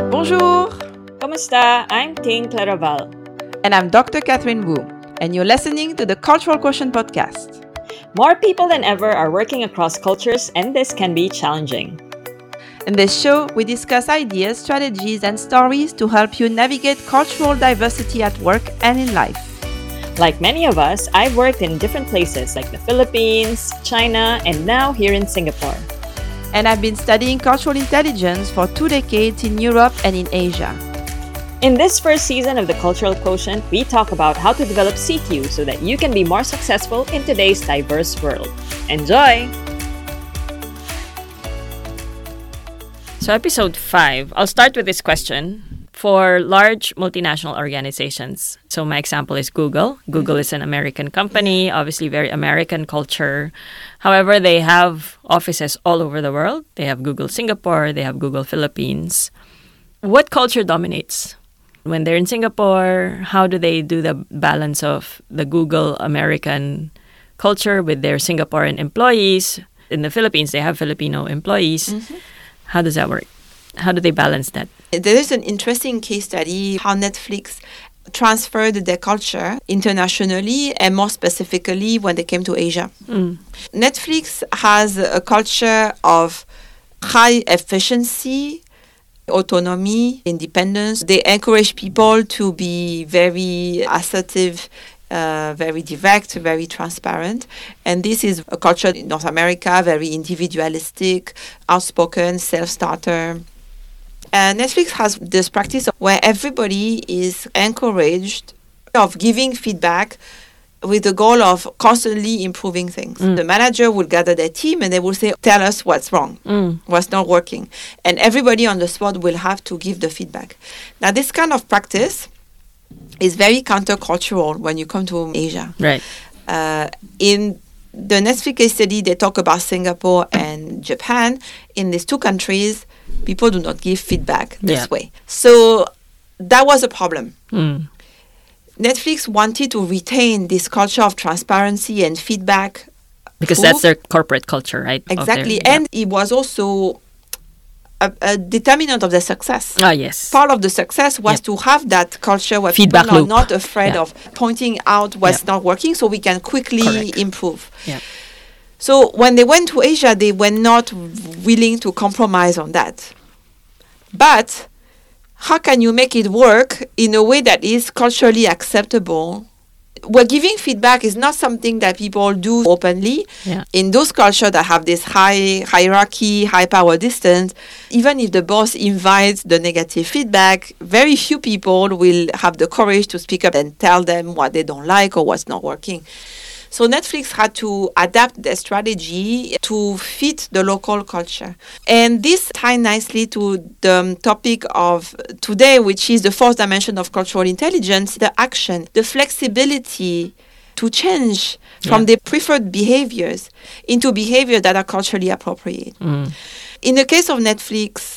Bonjour! Kamusta? I'm Ting Claraval. And I'm Dr. Catherine Wu, and you're listening to the Cultural Quotient podcast. More people than ever are working across cultures, and this can be challenging. In this show, we discuss ideas, strategies, and stories to help you navigate cultural diversity at work and in life. Like many of us, I've worked in different places like the Philippines, China, and now here in Singapore. And I've been studying cultural intelligence for 2 decades in Europe and in Asia. In this first season of the Cultural Quotient, we talk about how to develop CQ so that you can be more successful in today's diverse world. Enjoy! So episode 5, I'll start with this question. For large multinational organizations, so my example is Google. Google is an American company, obviously very American culture. However, they have offices all over the world. They have Google Singapore, they have Google Philippines. What culture dominates? When they're in Singapore, how do they do the balance of the Google American culture with their Singaporean employees? In the Philippines, they have Filipino employees. Mm-hmm. How does that work? How do they balance that? There is an interesting case study how Netflix transferred their culture internationally and more specifically when they came to Asia. Netflix has a culture of high efficiency, autonomy, independence. They encourage people to be very assertive, very direct, very transparent. And this is a culture in North America, very individualistic, outspoken, self-starter. Netflix has this practice where everybody is encouraged of giving feedback with the goal of constantly improving things. The manager will gather their team and they will say, tell us what's wrong, what's not working. And everybody on the spot will have to give the feedback. Now, this kind of practice is very countercultural when you come to Asia. Right. In the Netflix case study, they talk about Singapore and Japan. In these two countries, people do not give feedback this way. So that was a problem. Netflix wanted to retain this culture of transparency and feedback. Because that's their corporate culture, right? Exactly. And it was also a determinant of their success. Ah, yes. Part of the success was to have that culture where feedback people are loop. not afraid of pointing out what's not working so we can quickly improve. Yeah. So when they went to Asia, they were not willing to compromise on that. But how can you make it work in a way that is culturally acceptable? Where giving feedback is not something that people do openly. Yeah. In those cultures that have this high hierarchy, high power distance, even if the boss invites the negative feedback, very few people will have the courage to speak up and tell them what they don't like or what's not working. So Netflix had to adapt their strategy to fit the local culture. And this ties nicely to the topic of today, which is the fourth dimension of cultural intelligence, the action, the flexibility to change from their preferred behaviors into behaviors that are culturally appropriate. In the case of Netflix,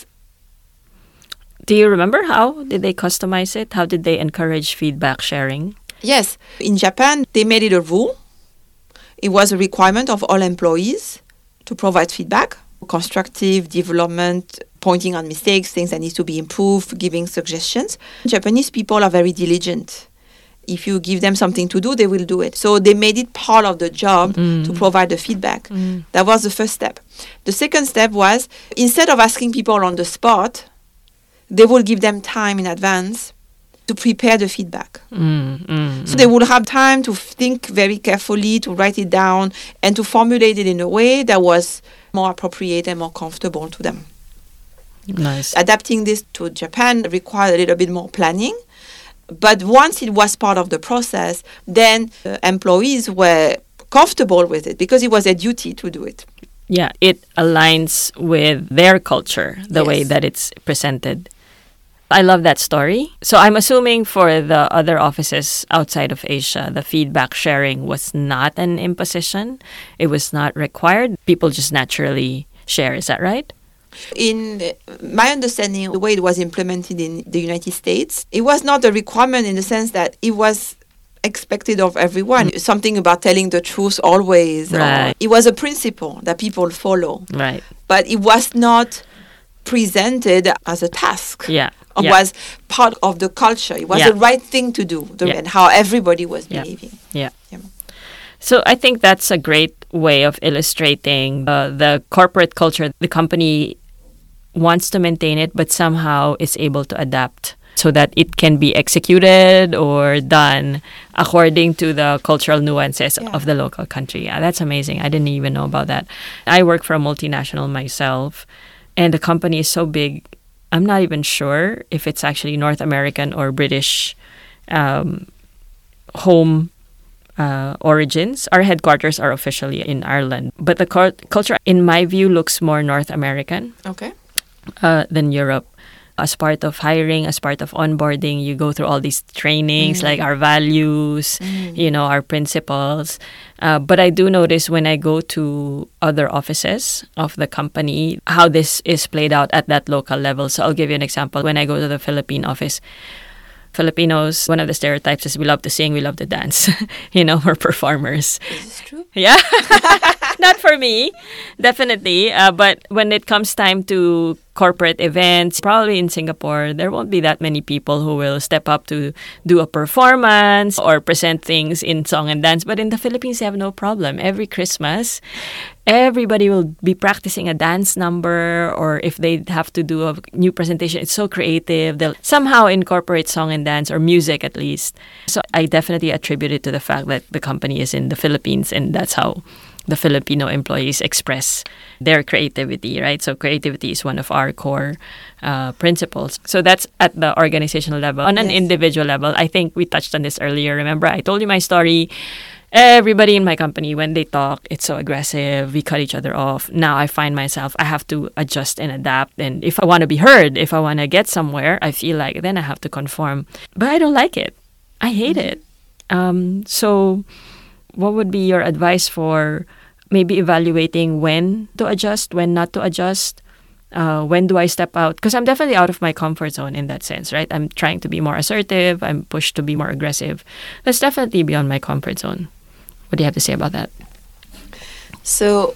do you remember how did they customize it? How did they encourage feedback sharing? Yes. In Japan, they made it a rule. It was a requirement of all employees to provide feedback, constructive development, pointing out mistakes, things that need to be improved, giving suggestions. Japanese people are very diligent. If you give them something to do, they will do it. So they made it part of the job to provide the feedback. That was the first step. The second step was, instead of asking people on the spot, they will give them time in advance to prepare the feedback. So they will have time to think very carefully, to write it down, and to formulate it in a way that was more appropriate and more comfortable to them. Nice. Adapting this to Japan required a little bit more planning. But once it was part of the process, then employees were comfortable with it because it was their duty to do it. Yeah, it aligns with their culture, the way that it's presented. I love that story. So I'm assuming for the other offices outside of Asia, the feedback sharing was not an imposition. It was not required. People just naturally share. Is that right? In my understanding, the way it was implemented in the United States, it was not a requirement in the sense that it was expected of everyone. Something about telling the truth always. Right. It was a principle that people follow. Right. But it was not presented as a task. Yeah. It Yeah. was part of the culture. It was Yeah. the right thing to do, and how everybody was behaving. Yeah. Yeah. So I think that's a great way of illustrating the corporate culture. The company wants to maintain it, but somehow is able to adapt so that it can be executed or done according to the cultural nuances of the local country. Yeah, that's amazing. I didn't even know about that. I work for a multinational myself, and the company is so big, I'm not even sure if it's actually North American or British home origins. Our headquarters are officially in Ireland, but the culture, in my view, looks more North American Okay. than Europe. As part of hiring, as part of onboarding, you go through all these trainings, like our values, our principles. But I do notice when I go to other offices of the company, how this is played out at that local level. So I'll give you an example. When I go to the Philippine office, Filipinos, one of the stereotypes is we love to sing, we love to dance. We're performers. Is this true? Yeah. Not for me, definitely. But when it comes time to corporate events, probably in Singapore, there won't be that many people who will step up to do a performance or present things in song and dance. But in the Philippines, they have no problem. Every Christmas, everybody will be practicing a dance number, or if they have to do a new presentation, it's so creative. They'll somehow incorporate song and dance, or music at least. So I definitely attribute it to the fact that the company is in the Philippines, and that's how the Filipino employees express their creativity, right? So creativity is one of our core principles. So that's at the organizational level. On an individual level, I think we touched on this earlier. Remember, I told you my story. Everybody in my company, when they talk, it's so aggressive. We cut each other off. Now I find myself, I have to adjust and adapt. And if I want to be heard, if I want to get somewhere, I feel like then I have to conform. But I don't like it. I hate it. So what would be your advice for maybe evaluating when to adjust, when not to adjust? When do I step out? Because I'm definitely out of my comfort zone in that sense, right? I'm trying to be more assertive. I'm pushed to be more aggressive. That's definitely beyond my comfort zone. What do you have to say about that? So,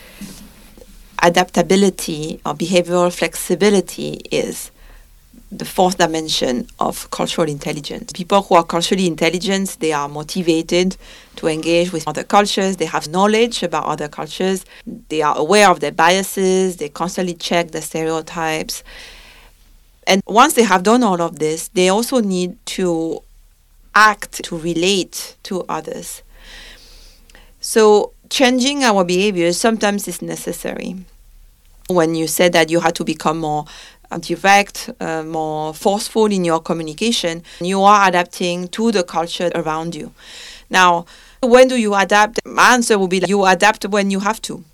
adaptability or behavioral flexibility is the fourth dimension of cultural intelligence. People who are culturally intelligent, they are motivated to engage with other cultures. They have knowledge about other cultures. They are aware of their biases. They constantly check the stereotypes. And once they have done all of this, they also need to act to relate to others. So changing our behaviors sometimes is necessary. When you said that you had to become more direct, more forceful in your communication, you are adapting to the culture around you. Now, when do you adapt? My answer would be that you adapt when you have to.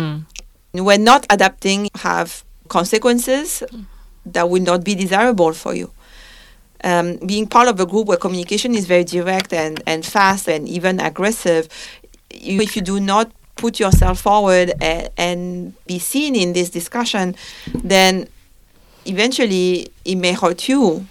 When not adapting, have consequences that will not be desirable for you. Being part of a group where communication is very direct and fast and even aggressive, if you do not put yourself forward and be seen in this discussion, then eventually it may hurt you.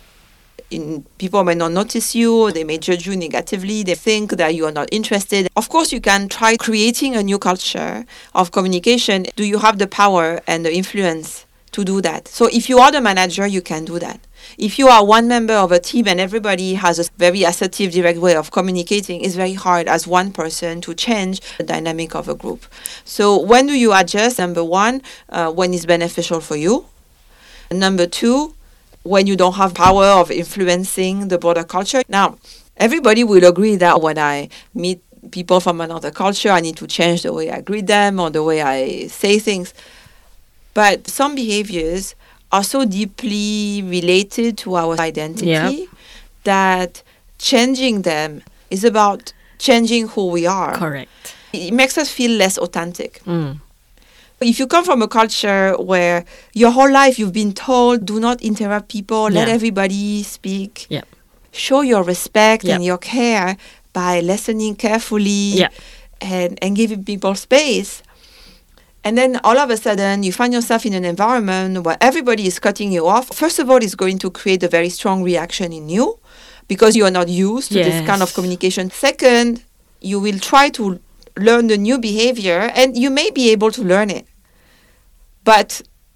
People may not notice you, they may judge you negatively, they think that you are not interested. Of course, you can try creating a new culture of communication. Do you have the power and the influence to do that? So if you are the manager, you can do that. If you are one member of a team and everybody has a very assertive, direct way of communicating, it's very hard as one person to change the dynamic of a group. So when do you adjust? Number one, when it's beneficial for you. Number two, when you don't have power of influencing the broader culture. Now, everybody will agree that when I meet people from another culture, I need to change the way I greet them or the way I say things. But some behaviors are so deeply related to our identity that changing them is about changing who we are. Correct. It makes us feel less authentic. If you come from a culture where your whole life you've been told, do not interrupt people, let everybody speak, show your respect and your care by listening carefully and giving people space. And then all of a sudden, you find yourself in an environment where everybody is cutting you off. First of all, it's going to create a very strong reaction in you because you are not used to this kind of communication. Second, you will try to learn the new behavior and you may be able to learn it. But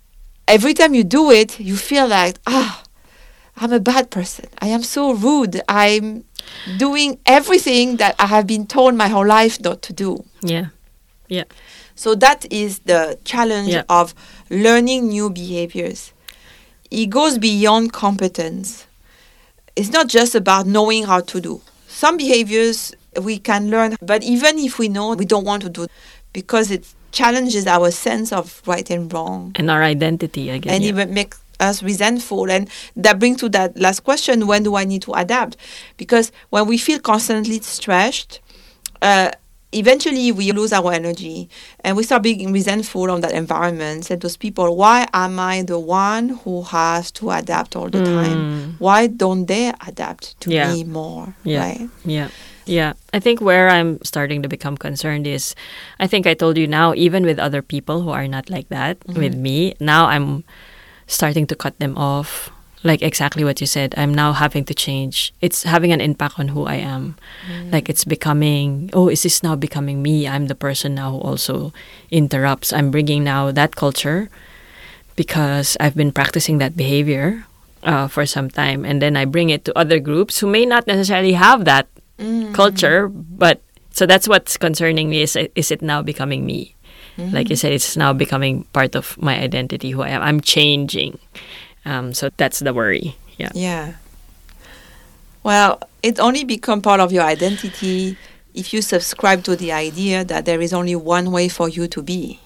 every time you do it, you feel like, I'm a bad person. I am so rude. I'm doing everything that I have been told my whole life not to do. Yeah. Yeah. So that is the challenge of learning new behaviors. It goes beyond competence. It's not just about knowing how to do. Some behaviors we can learn, but even if we know, we don't want to do, because it challenges our sense of right and wrong. And our identity, I guess. And even make us resentful. And that brings to that last question, when do I need to adapt? Because when we feel constantly stressed, eventually we lose our energy and we start being resentful of that environment and those people. Why am I the one who has to adapt all the time? Why don't they adapt to me more? Right? Yeah. I think where I'm starting to become concerned is, I think I told you now, even with other people who are not like that with me, now I'm starting to cut them off. Like exactly what you said, I'm now having to change. It's having an impact on who I am. Like it's becoming, is this now becoming me? I'm the person now who also interrupts. I'm bringing now that culture because I've been practicing that behavior for some time. And then I bring it to other groups who may not necessarily have that culture. But so that's what's concerning me is it now becoming me? Like you said, it's now becoming part of my identity, who I am. I'm changing. So that's the worry. Yeah. Well, it only become part of your identity if you subscribe to the idea that there is only one way for you to be.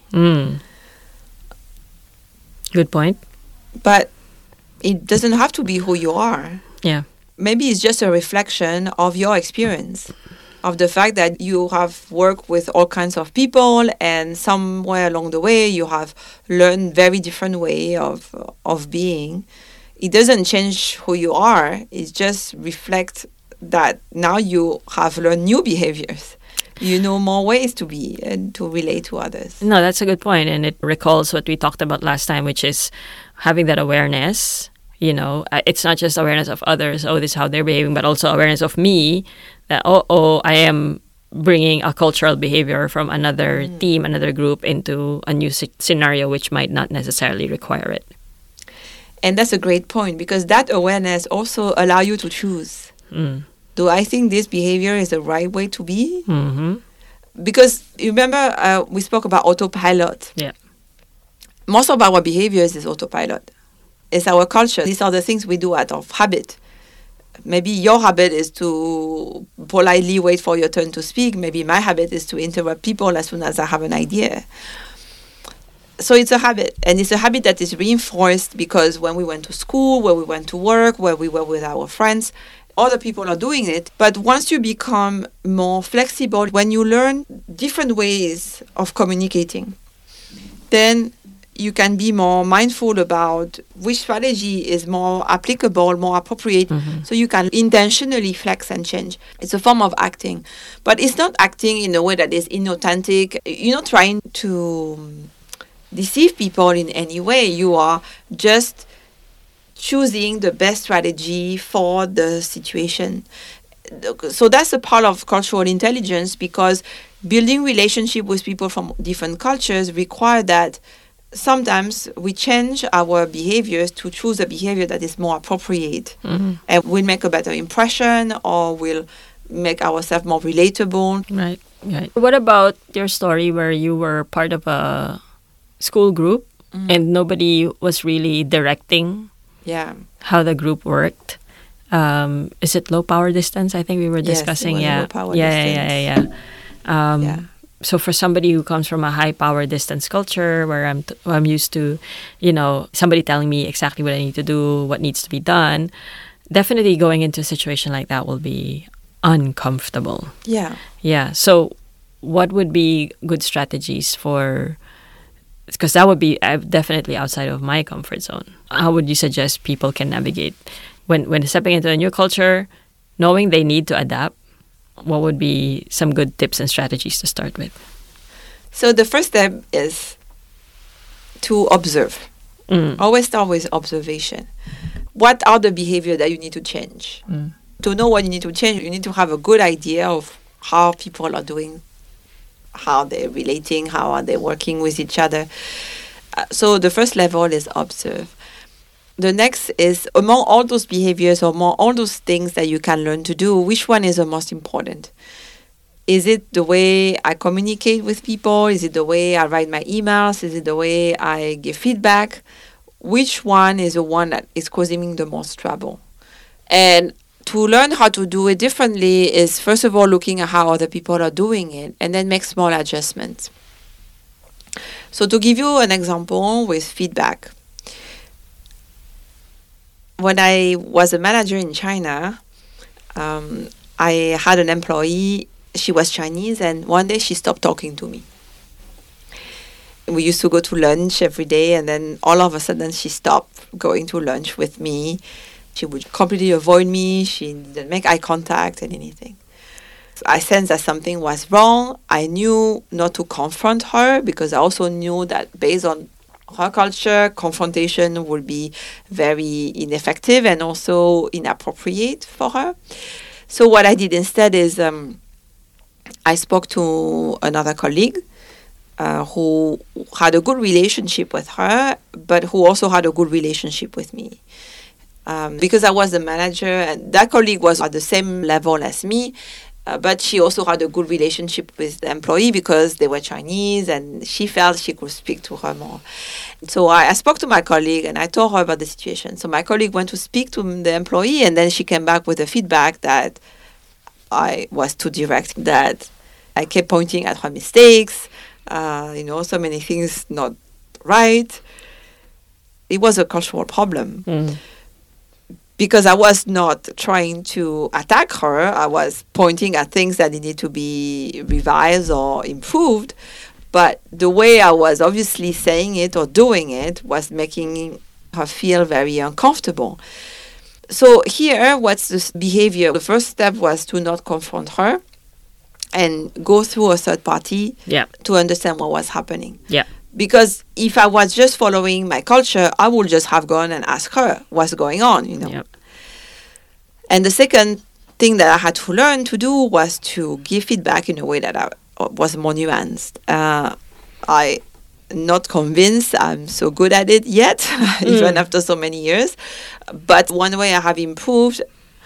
Good point. But it doesn't have to be who you are. Yeah. Maybe it's just a reflection of your experience, of the fact that you have worked with all kinds of people and somewhere along the way you have learned very different way of being. It doesn't change who you are. It just reflects that now you have learned new behaviors. You know more ways to be and to relate to others. No, that's a good point. And it recalls what we talked about last time, which is having that awareness. You know, it's not just awareness of others, this is how they're behaving, but also awareness of me, that, I am bringing a cultural behavior from another team, another group into a new scenario, which might not necessarily require it. And that's a great point, because that awareness also allows you to choose. Do I think this behavior is the right way to be? Because you remember we spoke about autopilot. Yeah. Most of our behaviors is autopilot. It's our culture. These are the things we do out of habit. Maybe your habit is to politely wait for your turn to speak. Maybe my habit is to interrupt people as soon as I have an idea. So it's a habit. And it's a habit that is reinforced because when we went to school, where we went to work, where we were with our friends, other people are doing it. But once you become more flexible, when you learn different ways of communicating, then you can be more mindful about which strategy is more applicable, more appropriate, so you can intentionally flex and change. It's a form of acting. But it's not acting in a way that is inauthentic. You're not trying to deceive people in any way. You are just choosing the best strategy for the situation. So that's a part of cultural intelligence, because building relationship with people from different cultures require that sometimes we change our behaviors to choose a behavior that is more appropriate and will make a better impression or will make ourselves more relatable. Right. What about your story where you were part of a school group and nobody was really directing how the group worked? Is it low power distance? I think we were discussing. Yes, it was low power distance. So for somebody who comes from a high power distance culture where I'm used to, somebody telling me exactly what I need to do, what needs to be done, definitely going into a situation like that will be uncomfortable. Yeah. So what would be good strategies for, because that would be definitely outside of my comfort zone. How would you suggest people can navigate when stepping into a new culture, knowing they need to adapt? What would be some good tips and strategies to start with? So the first step is to observe. Always start with observation. What are the behavior that you need to change? To know what you need to change, you need to have a good idea of how people are doing, how they're relating, how are they working with each other. So the first level is observe. The next is, among all those behaviors or among all those things that you can learn to do, which one is the most important? Is it the way I communicate with people? Is it the way I write my emails? Is it the way I give feedback? Which one is the one that is causing me the most trouble? And to learn how to do it differently is, first of all, looking at how other people are doing it and then make small adjustments. So to give you an example with feedback, when I was a manager in China, I had an employee. She was Chinese, and one day she stopped talking to me. We used to go to lunch every day, and then all of a sudden she stopped going to lunch with me. She would completely avoid me. She didn't make eye contact and anything. So I sensed that something was wrong. I knew not to confront her because I also knew that based on her culture, confrontation would be very ineffective and also inappropriate for her. So what I did instead is I spoke to another colleague who had a good relationship with her, but who also had a good relationship with me. Because I was the manager, and that colleague was at the same level as me, but she also had a good relationship with the employee because they were Chinese, and she felt she could speak to her more. So I spoke to my colleague, and I told her about the situation. So my colleague went to speak to the employee, and then she came back with the feedback that I was too direct, that I kept pointing at her mistakes, so many things not right. It was a cultural problem. Because I was not trying to attack her. I was pointing at things that needed to be revised or improved. But the way I was obviously saying it or doing it was making her feel very uncomfortable. So here, what's this behavior? The first step was to not confront her and go through a third party to understand what was happening. Yeah. Because if I was just following my culture, I would just have gone and asked her what's going on, Yep. And the second thing that I had to learn to do was to give feedback in a way that was more nuanced. I'm not convinced I'm so good at it yet, even after so many years. But one way I have improved,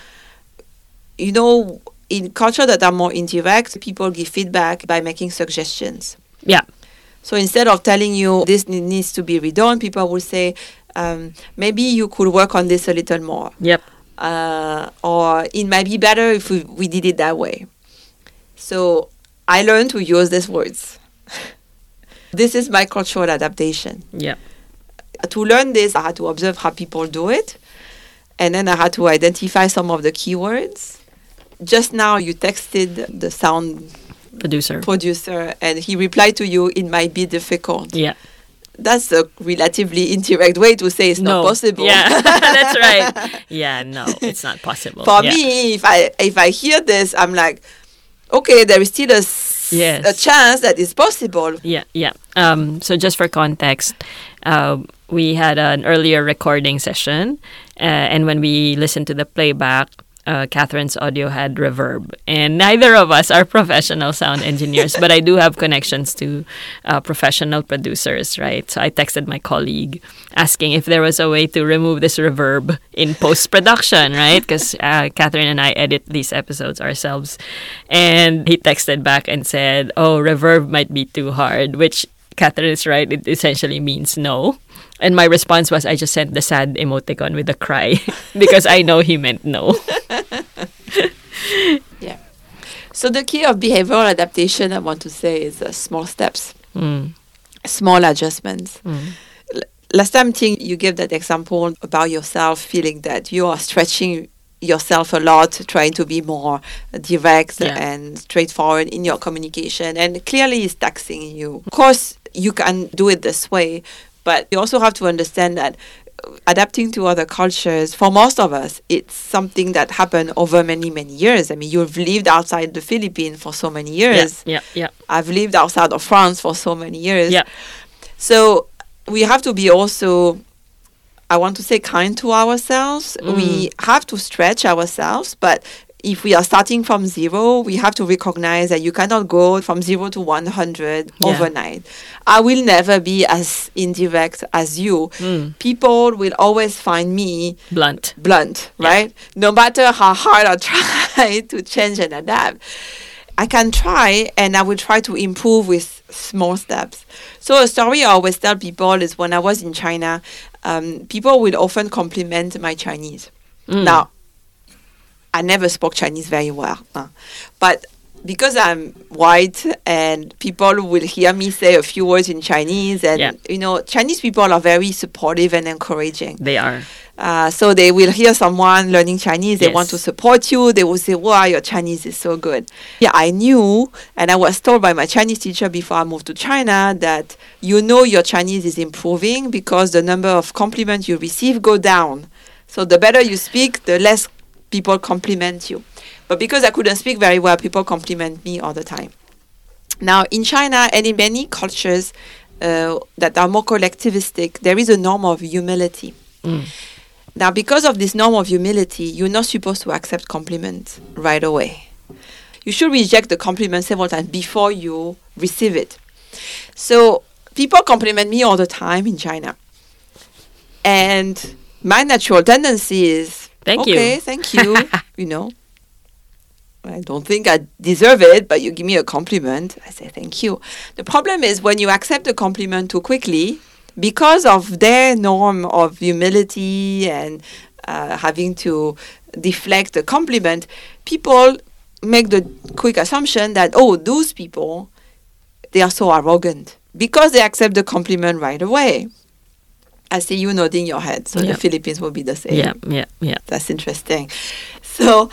in culture that are more indirect, people give feedback by making suggestions. Yeah. So instead of telling you this needs to be redone, people will say, maybe you could work on this a little more. Yep. Or it might be better if we did it that way. So I learned to use these words. This is my cultural adaptation. Yeah. To learn this, I had to observe how people do it. And then I had to identify some of the keywords. Just now you texted the sound producer and he replied to you, it might be difficult. Yeah. That's a relatively indirect way to say it's not possible. Yeah, that's right. Yeah, no, it's not possible. For me, if I hear this, I'm like, okay, there is still a chance that it's possible. Yeah. So just for context, we had an earlier recording session, and when we listened to the playback, Catherine's audio had reverb, and neither of us are professional sound engineers, but I do have connections to professional producers, right? So I texted my colleague asking if there was a way to remove this reverb in post-production, right? Because Catherine and I edit these episodes ourselves, and he texted back and said, oh, reverb might be too hard, which Catherine is right, it essentially means no. And my response was, I just sent the sad emoticon with a cry because I know he meant no. Yeah. So the key of behavioral adaptation, I want to say, is small steps, small adjustments. Last time, Ting, you gave that example about yourself feeling that you are stretching yourself a lot, trying to be more direct and straightforward in your communication, and clearly it's taxing you. Of course, you can do it this way, but you also have to understand that adapting to other cultures, for most of us, it's something that happened over many, many years. I mean, you've lived outside the Philippines for so many years. Yeah. I've lived outside of France for so many years. Yeah. So we have to be also, I want to say, kind to ourselves. We have to stretch ourselves, but if we are starting from zero, we have to recognize that you cannot go from 0 to 100 overnight. I will never be as indirect as you. People will always find me Blunt, right? No matter how hard I try to change and adapt. I can try, and I will try to improve with small steps. So a story I always tell people is when I was in China, people will often compliment my Chinese. Now, I never spoke Chinese very well. But because I'm white and people will hear me say a few words in Chinese, and, Chinese people are very supportive and encouraging. They are. So they will hear someone learning Chinese, they want to support you, they will say, wow, your Chinese is so good. Yeah, I knew, and I was told by my Chinese teacher before I moved to China that your Chinese is improving because the number of compliments you receive go down. So the better you speak, the less people compliment you. But because I couldn't speak very well, people compliment me all the time. Now, in China and in many cultures that are more collectivistic, there is a norm of humility. Now, because of this norm of humility, you're not supposed to accept compliments right away. You should reject the compliment several times before you receive it. So people compliment me all the time in China. And my natural tendency is, thank you. I don't think I deserve it, but you give me a compliment, I say thank you. The problem is when you accept a compliment too quickly, because of their norm of humility and having to deflect a compliment, people make the quick assumption that, those people, they are so arrogant because they accept the compliment right away. I see you nodding your head, so the Philippines will be the same. Yeah. That's interesting. So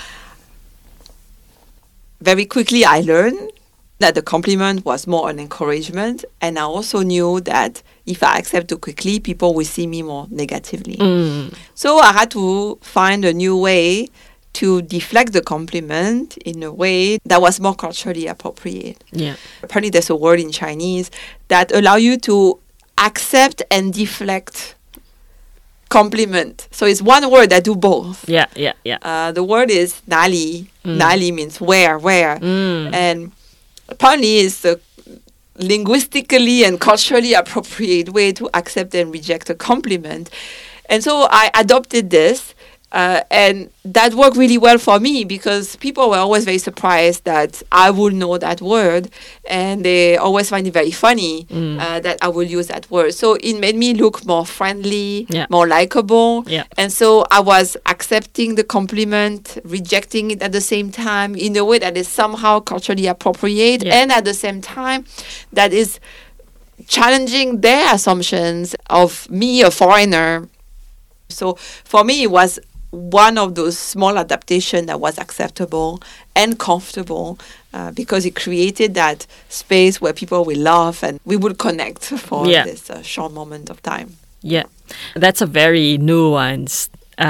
very quickly I learned that the compliment was more an encouragement, and I also knew that if I accept too quickly, people will see me more negatively. So I had to find a new way to deflect the compliment in a way that was more culturally appropriate. Yeah. Apparently there's a word in Chinese that allow you to accept and deflect compliment. So it's one word that do both. Yeah. The word is nali. Nali means where. And apparently it's the linguistically and culturally appropriate way to accept and reject a compliment. And so I adopted this. And that worked really well for me because people were always very surprised that I would know that word, and they always find it very funny that I will use that word. So it made me look more friendly, more likable. And so I was accepting the compliment, rejecting it at the same time in a way that is somehow culturally appropriate, and at the same time that is challenging their assumptions of me, a foreigner. So for me, it was one of those small adaptations that was acceptable and comfortable because it created that space where people will laugh and we would connect for this short moment of time. Yeah, that's a very nuanced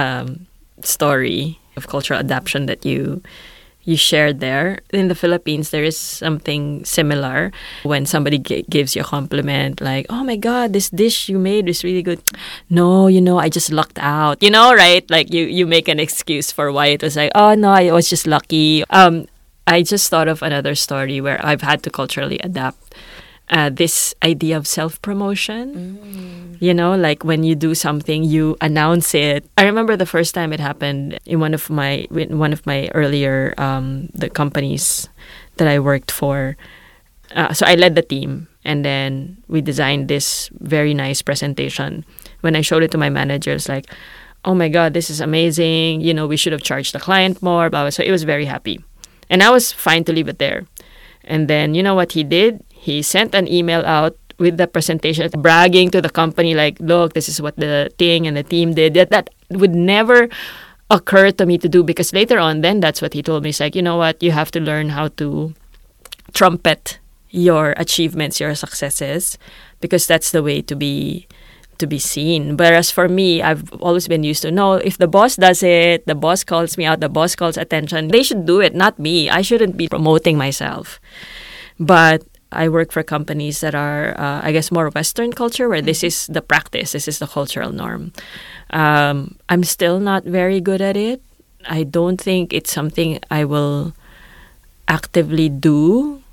story of cultural adaptation that you shared there. In the Philippines, there is something similar when somebody gives you a compliment like, oh my God, this dish you made is really good. No, I just lucked out. Right? Like you make an excuse for why it was like, oh no, I was just lucky. I just thought of another story where I've had to culturally adapt this idea of self-promotion. Like when you do something, you announce it. I remember the first time it happened in one of my earlier the companies that I worked for. So I led the team, and then we designed this very nice presentation. When I showed it to my manager, it's like, oh my God, this is amazing. We should have charged the client more, blah, blah. So it was very happy. And I was fine to leave it there. And then, you know what he did? He sent an email out with the presentation, bragging to the company, like, look, this is what the thing and the team did. That would never occur to me to do, because later on, then that's what he told me. It's like, you know what? You have to learn how to trumpet your achievements, your successes, because that's the way to be seen. Whereas for me, I've always been used to, no, if the boss does it, the boss calls me out, the boss calls attention, they should do it, not me. I shouldn't be promoting myself. But I work for companies that are, I guess, more Western culture, where this is the practice, this is the cultural norm. I'm still not very good at it. I don't think it's something I will actively do.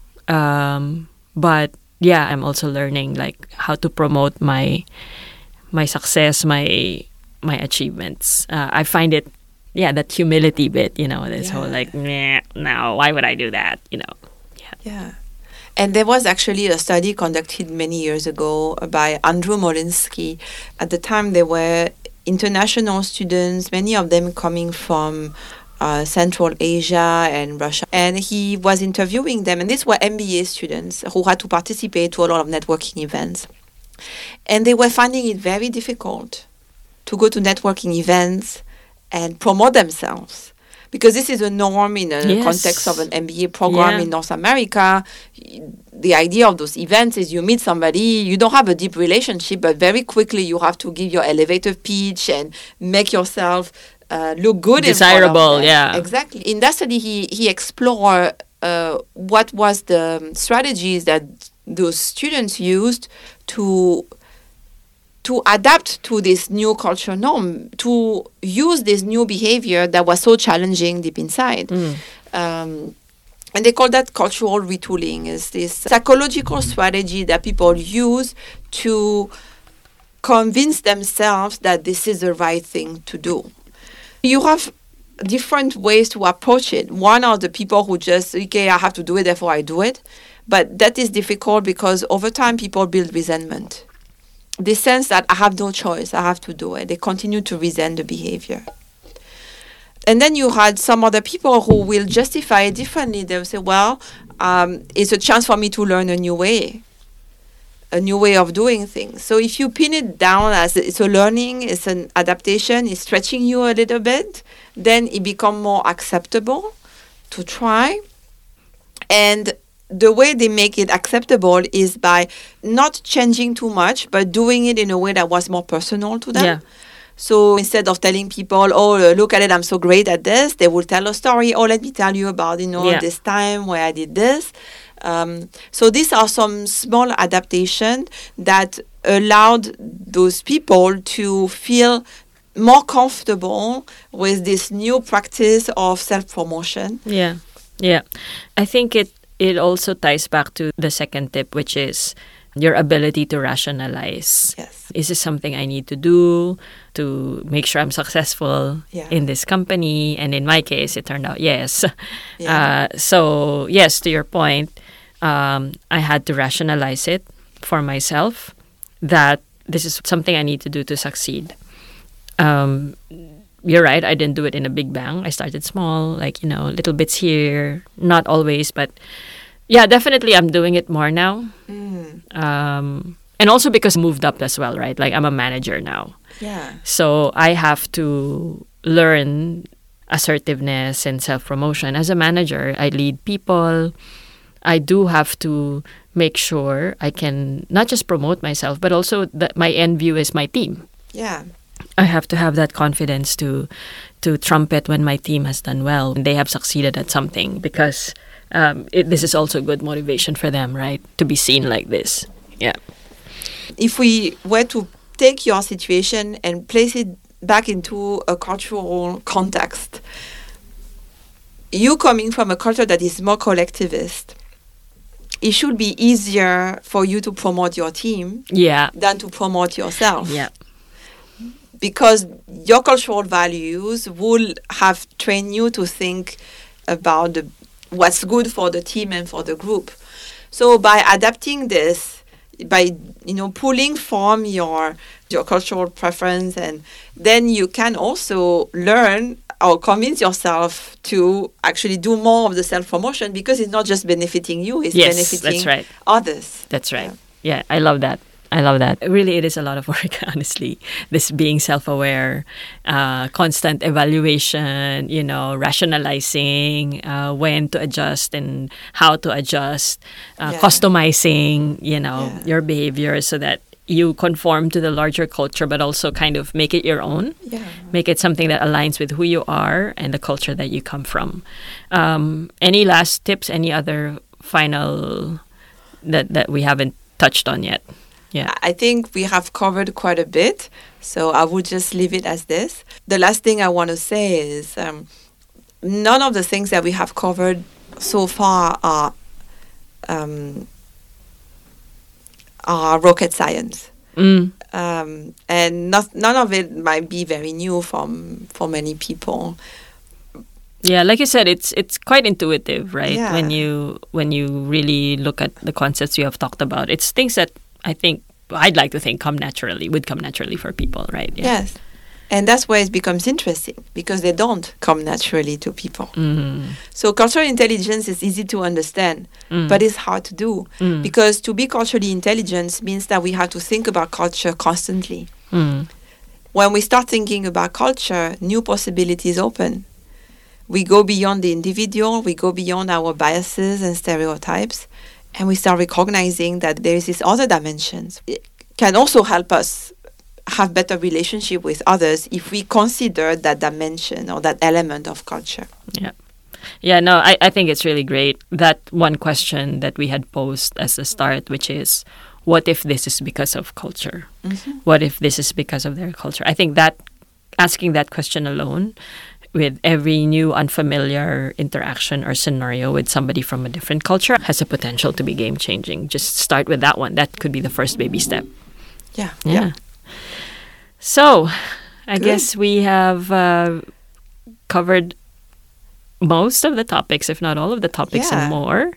But yeah, I'm also learning like how to promote my success, my achievements. I find it, that humility bit, this whole like, no, why would I do that? Yeah. And there was actually a study conducted many years ago by Andrew Molinsky. At the time, there were international students, many of them coming from Central Asia and Russia. And he was interviewing them. And these were MBA students who had to participate to a lot of networking events. And they were finding it very difficult to go to networking events and promote themselves. Because this is a norm in a context of an MBA program in North America. The idea of those events is you meet somebody, you don't have a deep relationship, but very quickly you have to give your elevator pitch and make yourself look good. Desirable, yeah. Exactly. In that study, he explored what was the strategies that those students used to adapt to this new cultural norm, to use this new behavior that was so challenging deep inside. And they call that cultural retooling. It's this psychological strategy that people use to convince themselves that this is the right thing to do. You have different ways to approach it. One are the people who just, okay, I have to do it, therefore I do it. But that is difficult because over time people build resentment. They sense that I have no choice, I have to do it. They continue to resent the behavior. And then you had some other people who will justify it differently. They'll say, well, it's a chance for me to learn a new way of doing things. So if you pin it down as it's a learning, it's an adaptation, it's stretching you a little bit, then it becomes more acceptable to try. And the way they make it acceptable is by not changing too much, but doing it in a way that was more personal to them. Yeah. So instead of telling people, oh, look at it, I'm so great at this, they will tell a story. Oh, let me tell you about, this time where I did this. So these are some small adaptations that allowed those people to feel more comfortable with this new practice of self-promotion. Yeah. I think it also ties back to the second tip, which is your ability to rationalize. Yes. Is this something I need to do to make sure I'm successful in this company? And in my case, it turned out yes. Yeah. So yes, to your point, I had to rationalize it for myself that this is something I need to do to succeed. You're right, I didn't do it in a big bang. I started small, like, little bits here, not always, but yeah, definitely I'm doing it more now. And also because I moved up as well, right? Like I'm a manager now. Yeah. So I have to learn assertiveness and self-promotion. As a manager, I lead people. I do have to make sure I can not just promote myself, but also that my end view is my team. Yeah. I have to have that confidence to trumpet when my team has done well and they have succeeded at something, because this is also good motivation for them, right? To be seen like this. Yeah. If we were to take your situation and place it back into a cultural context, you coming from a culture that is more collectivist, it should be easier for you to promote your team than to promote yourself. Yeah. Because your cultural values will have trained you to think about what's good for the team and for the group. So by adapting this, by pulling from your cultural preference, and then you can also learn or convince yourself to actually do more of the self-promotion, because it's not just benefiting you, it's benefiting others. That's right. Yeah, I love that. Really, it is a lot of work, honestly. This being self-aware, constant evaluation, rationalizing when to adjust and how to adjust, customizing, your behavior so that you conform to the larger culture, but also kind of make it your own. Yeah. Make it something that aligns with who you are and the culture that you come from. Any last tips? Any other final that we haven't touched on yet? Yeah. I think we have covered quite a bit, so I would just leave it as this. The last thing I want to say is none of the things that we have covered so far are rocket science. And none of it might be very new for many people. Yeah, like you said, it's quite intuitive, right? Yeah. When you really look at the concepts you have talked about, it's things that I think I'd like to think would come naturally for people, right? Yeah. Yes. And that's where it becomes interesting, because they don't come naturally to people. So cultural intelligence is easy to understand, but it's hard to do. Because to be culturally intelligent means that we have to think about culture constantly. When we start thinking about culture, new possibilities open. We go beyond the individual, we go beyond our biases and stereotypes, and we start recognizing that there is this other dimensions. It can also help us have better relationship with others if we consider that dimension or that element of culture. Yeah. Yeah, no, I think it's really great. That one question that we had posed as a start, which is, what if this is because of culture? What if this is because of their culture? I think that asking that question alone, with every new unfamiliar interaction or scenario with somebody from a different culture, has a potential to be game-changing. Just start with that one. That could be the first baby step. Yeah. So, I guess we have covered most of the topics, if not all of the topics and more.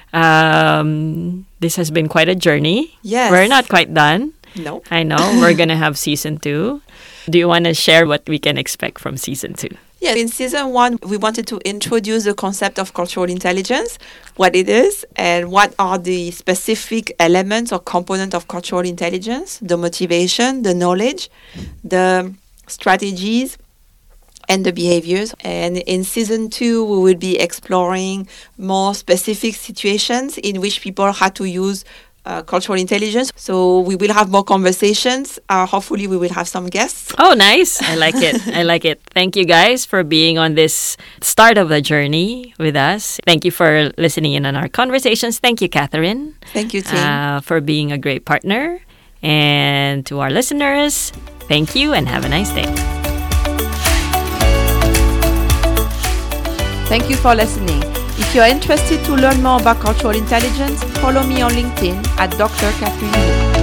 This has been quite a journey. Yes. We're not quite done. Nope. I know. We're going to have season 2. Do you want to share what we can expect from season 2? Yeah, in season 1, we wanted to introduce the concept of cultural intelligence, what it is, and what are the specific elements or components of cultural intelligence, the motivation, the knowledge, the strategies, and the behaviors. And in season 2, we will be exploring more specific situations in which people had to use cultural intelligence. So we will have more conversations. Hopefully we will have some guests. Oh, nice. I like it. I like it. Thank you guys for being on this start of the journey with us. Thank you for listening in on our conversations. Thank you, Catherine. Thank you, Ting. For being a great partner. And to our listeners, thank you and have a nice day. Thank you for listening. If you are interested to learn more about cultural intelligence, follow me on LinkedIn at Dr. Catherine Wu.